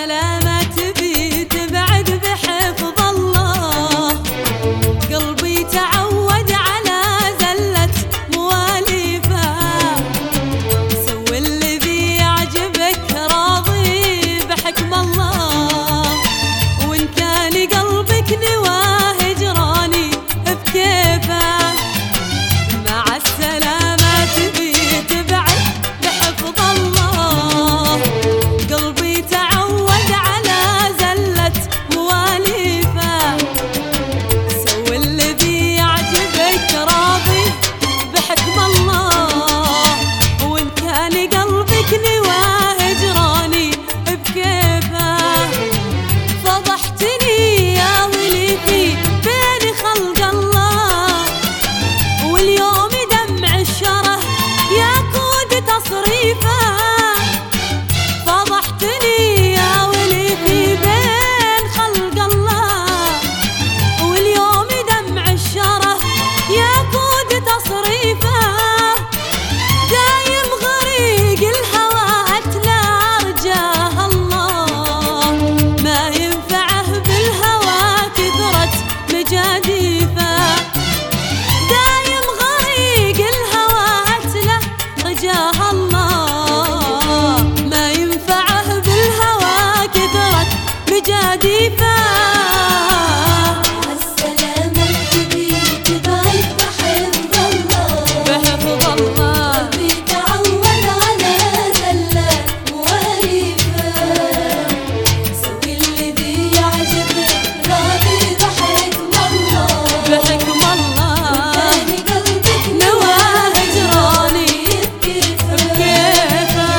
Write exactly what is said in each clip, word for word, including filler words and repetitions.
السلامة تبي تبعد بحفظ الله، قلبي تعود على زلة مواليفه، سوي الذي يعجبك راضي بحكم الله، وإن كان قلبك نواه هجراني بكيفه. مع السلامة تبي تبعد بحفظ الله، قلبي تعود على زلة مواليفه، سوي الذي يعجبك راضي بحكم الله، وإن كان قلبك نواه هجراني بكيفه. فضحتني يا وليدي بين خلق الله، واليوم دمع الشره ياكود تصريفه. فضحتني يا وليدي بين خلق الله، واليوم دمع الشره ياكود تصريفه. دايم غريق الهوى اتلى ارجاه الله، ما ينفعه بالهوى كثرة مجاديفه. دايم غريق الهوى اتلى رجاه الله، ما ينفعه بالهوى كثرة مجاديفه. السلامة تبي تبعد بحفظ الله، بحفظ الله قلبي تعود على زلة مواليفه، سوي الذي يعجبك راضي بحكم الله، بحكم الله، كان قلبك نواه هجراني بكيفه. بكيفه.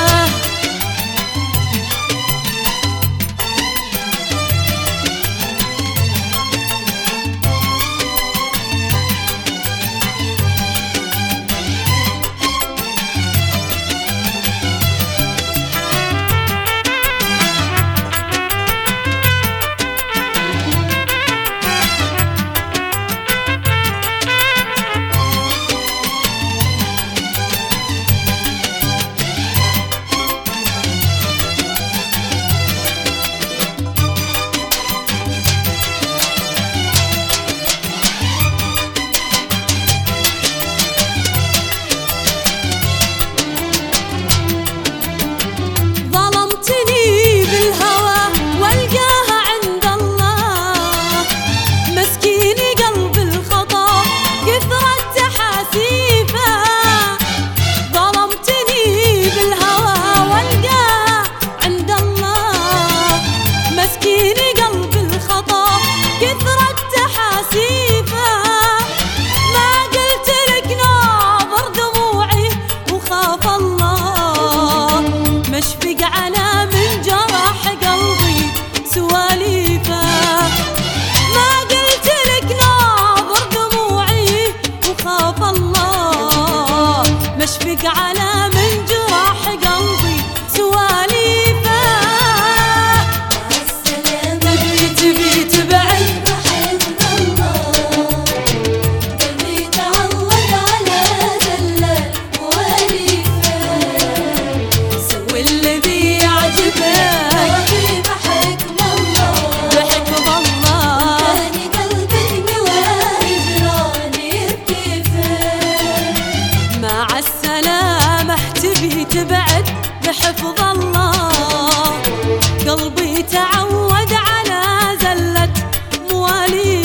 ظلمتني بالهوى والقاها عند الله، مسكين قلب الخطا كثرت تحاسيفه. ظلمتني بالهوى والقاها عند الله، مسكين قلب الخطا كثرت تحاسيفه. ما قلت لك ناظر دموعي وخاف الله، مشفق على من جرح قلبي سواليفه. ما قلت لك ناظر دموعي وخاف الله، مشفق على من جرح قلبي سواليفه. السلامة تبي تبي تبعد بحفظ الله، قلبي تعود على زلة مواليفه، سوي الذي يعجبك راضي بحكم الله، بحكم الله، كان قلبك نواه هجراني بكيفه. مع السلامة تبي تبعد بحفظ الله، قلبي تعود على زلة مواليفه.